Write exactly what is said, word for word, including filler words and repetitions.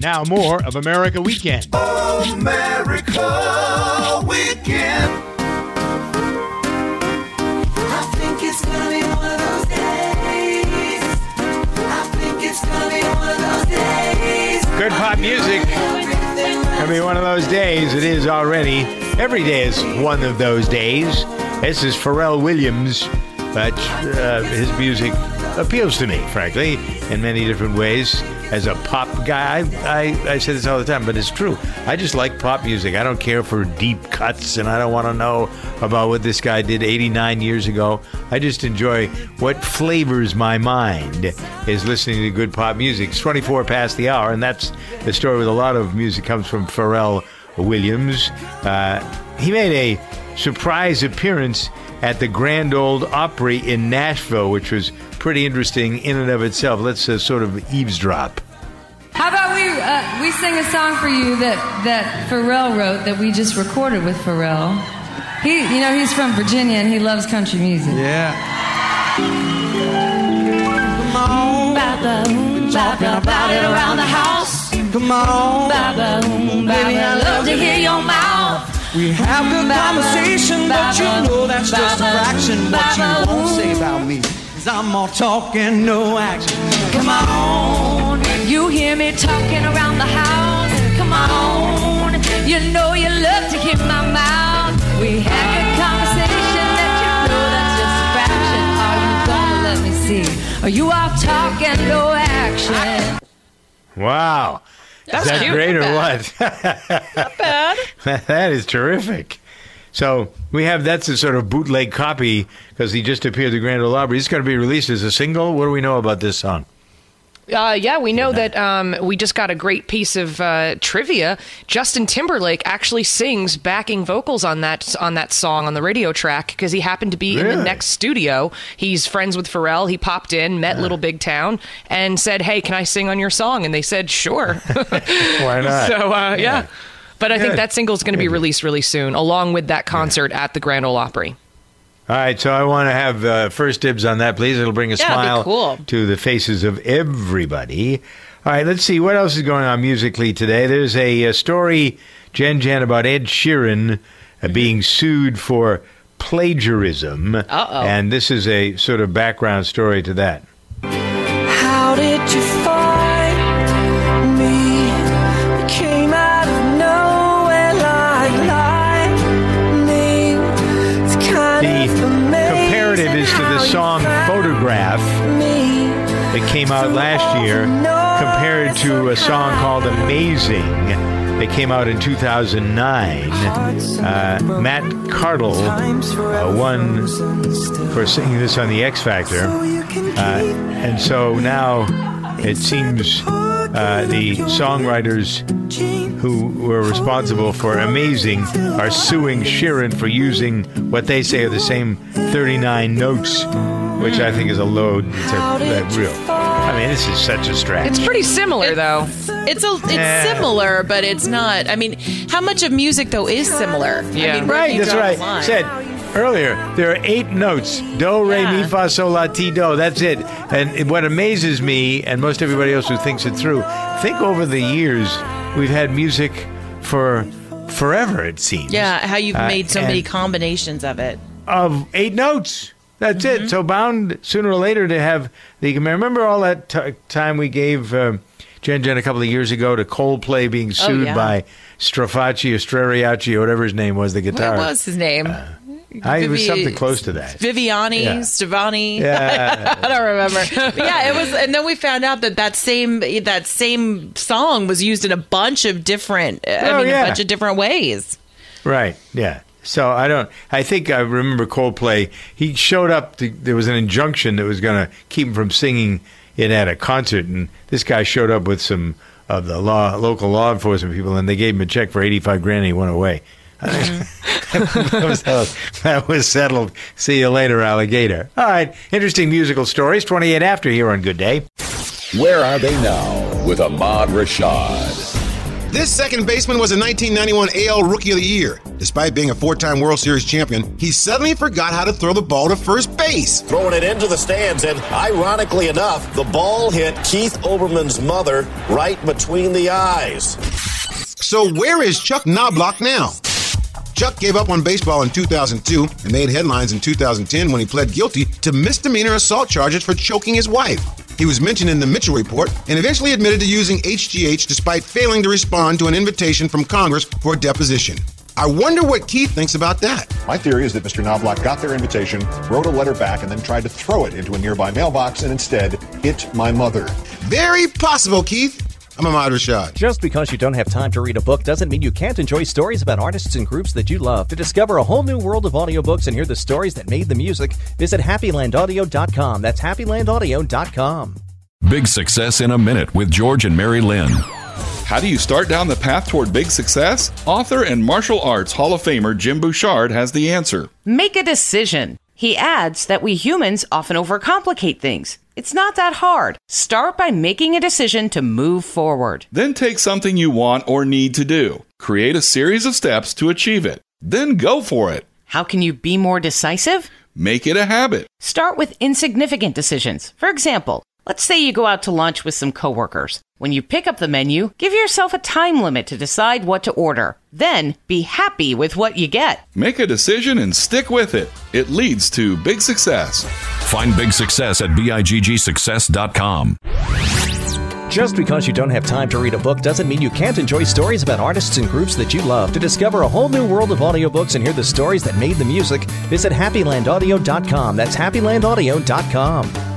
Now more of America Weekend. America Weekend. I think it's gonna be one of those days. I think it's gonna be one of those days. Good pop music. Gonna be one of those days. It is already. Every day is one of those days. This is Pharrell Williams, but uh, his music appeals to me, frankly, in many different ways. As a pop guy, I, I, I say this all the time, but it's true. I just like pop music. I don't care for deep cuts, and I don't want to know about what this guy did eighty-nine years ago. I just enjoy what flavors my mind is listening to good pop music. It's twenty-four past the hour, and that's the story with a lot of music comes from Pharrell Williams. Uh, he made a surprise appearance at the Grand Ole Opry in Nashville, which was pretty interesting in and of itself. Let's uh, sort of eavesdrop. How about we uh, we sing a song for you that, that Pharrell wrote that we just recorded with Pharrell. He, you know, he's from Virginia and he loves country music. Yeah. Come on, Baba, talking about it around the house. Come on, Baba, baby, I love to hear your mouth. We have good conversation, but you know that's just a fraction. What you won't say about me is I'm all talk and no action. Come on, you hear me talking around the house. come on. You know you love to hear my mouth. We had good conversation that you know that's just a fraction. Are you gonna let me see? Are you all talk and no action? Wow. That's is that cute. great or Not what? Not bad. That is terrific. So we have, that's a sort of bootleg copy because he just appeared at the Grand Ole Opry. It's going to be released as a single. What do we know about this song? Uh, yeah, we know that um, we just got a great piece of uh, trivia. Justin Timberlake actually sings backing vocals on that on that song on the radio track because he happened to be Really? in the next studio. He's friends with Pharrell. He popped in, met Little Big Town, and said, "Hey, can I sing on your song?" And they said, "Sure." Why not? So uh, yeah. Yeah. But I think Good. that single is going to be released really soon, along with that concert at the Grand Ole Opry. All right, so I want to have uh, first dibs on that, please. It'll bring a Yeah, it'd be smile cool. to the faces of everybody. All right, let's see. What else is going on musically today? There's a, a story, Jen Jen, about Ed Sheeran uh, being sued for plagiarism. Uh-oh. And this is a sort of background story to that. How did you find me? You came out of nowhere like lightning. It's kind The of amazing comparative is to the how you song found Photograph me. that came out last year compared to a song called Amazing that came out in two thousand nine. Uh, Matt Cardle uh, won for singing this on the X Factor. Uh, and so now it seems uh, the songwriters who were responsible for Amazing are suing Sheeran for using what they say are the same thirty-nine notes, which I think is a load. It's a, a real. I mean, this is such a stretch. It's pretty similar, though. It's a, it's Yeah. similar, but it's not. I mean, how much of music though is similar? Yeah. I mean, where do Right, you that's draw right. the line? Said earlier, there are eight notes. Do, re, mi, Yeah. fa, sol, la, ti, do. That's it. And what amazes me, and most everybody else who thinks it through, think over the years, we've had music for forever, it seems. Yeah, how you've Uh, made so many and- combinations of it. Of eight notes. That's Mm-hmm. it. So bound sooner or later to have the. Remember all that t- time we gave uh, Jen Jen a couple of years ago to Coldplay being sued Oh, yeah. by Strafacci or Strariacci or whatever his name was, the guitar. What was his name? I, it was Vivi- something close to that. Viviani, Yeah. Stevani. Yeah. I don't remember. But yeah, it was, and then we found out that that same that same song was used in a bunch of different. I Oh, mean, yeah. a bunch of different ways. Right. Yeah. So I don't. I think I remember Coldplay. He showed up. To, there was an injunction that was going to keep him from singing it at a concert, and this guy showed up with some of the law, local law enforcement people, and they gave him a check for eighty-five grand. And he went away. that, was, that was settled. See you later, alligator. All right. Interesting musical stories. twenty-eight after here on Good Day. Where are they now with Ahmad Rashad? This second baseman was a nineteen ninety-one A L Rookie of the Year. Despite being a four-time World Series champion, he suddenly forgot how to throw the ball to first base. Throwing it into the stands, and ironically enough, the ball hit Keith Olbermann's mother right between the eyes. So where is Chuck Knobloch now? Chuck gave up on baseball in two thousand two and made headlines in two thousand ten when he pled guilty to misdemeanor assault charges for choking his wife. He was mentioned in the Mitchell Report and eventually admitted to using H G H despite failing to respond to an invitation from Congress for a deposition. I wonder what Keith thinks about that. My theory is that Mister Knobloch got their invitation, wrote a letter back, and then tried to throw it into a nearby mailbox and instead hit my mother. Very possible, Keith. I'm Ahmad Rashad. Just because you don't have time to read a book doesn't mean you can't enjoy stories about artists and groups that you love. To discover a whole new world of audiobooks and hear the stories that made the music, visit happy land audio dot com. That's happy land audio dot com. Big Success in a Minute with George and Mary Lynn. How do you start down the path toward big success? Author and martial arts Hall of Famer Jim Bouchard has the answer. Make a decision. He adds that we humans often overcomplicate things. It's not that hard. Start by making a decision to move forward. Then take something you want or need to do. Create a series of steps to achieve it. Then go for it. How can you be more decisive? Make it a habit. Start with insignificant decisions. For example, let's say you go out to lunch with some coworkers. When you pick up the menu, give yourself a time limit to decide what to order. Then be happy with what you get. Make a decision and stick with it. It leads to big success. Find big success at big success dot com. Just because you don't have time to read a book doesn't mean you can't enjoy stories about artists and groups that you love. To discover a whole new world of audiobooks and hear the stories that made the music, visit happy land audio dot com. That's happy land audio dot com.